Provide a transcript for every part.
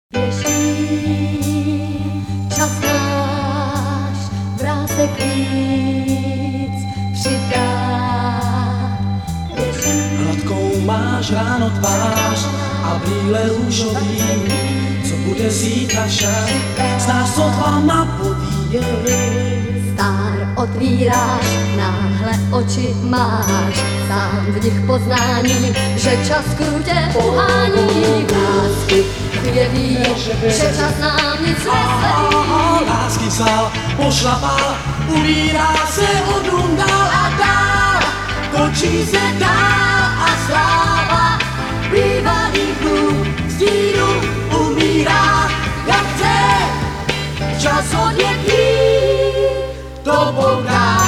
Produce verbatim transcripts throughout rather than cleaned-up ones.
Běží čas náš, vrásek víc přidá. Hladkou máš ráno tvář a brýle růžový, co bude zítra však, znáš, co tvá napovídej. Star otvíráš, náhle oči máš, sám v nich poznání, že čas krutě pohání. Lásky vědí, že čas nám nic nesledí. Lásky vzal, pošlapal, umírá se od dům dál a dál, točí se dál a sláva bývalých dnů stínu umírá, jak chce čas odjetí to boká.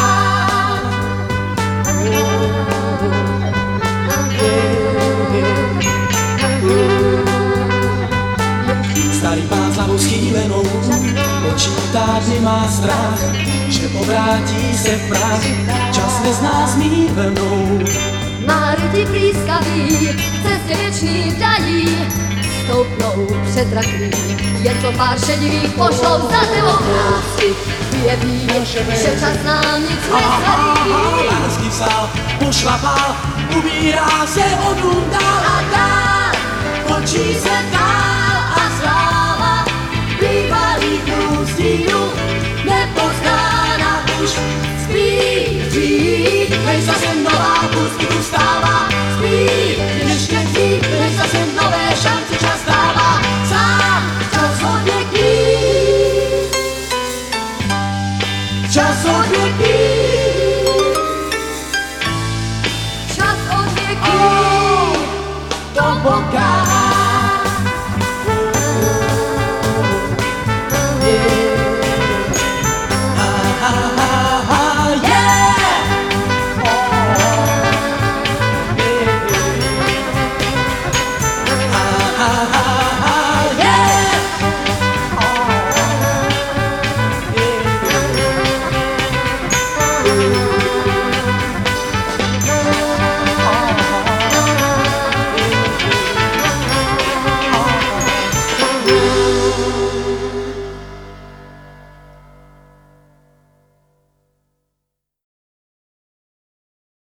Starý pán s hlavou schýlenou počítá dny, má strach, že povrátí se v prach, čas nezná zmívenou. Má ruky blízkaví, v cestě věčný dají, stoupnou před rakví, je to pár šedivých, pošlou za tebou. Lásky vědí, že čas nám nic nesledí. Lásky vzal, pošlapal, ubírá se od dům dál a dál, točí se dál a sláva bývalých dnů stínu nepoznána už spí dřív, než zase nová pustí ustává. Spí ještě dřív, než zase nové šance čas dává. Sám čas odvěký, čas odvěký, Čas odvěký to boká. Ooh.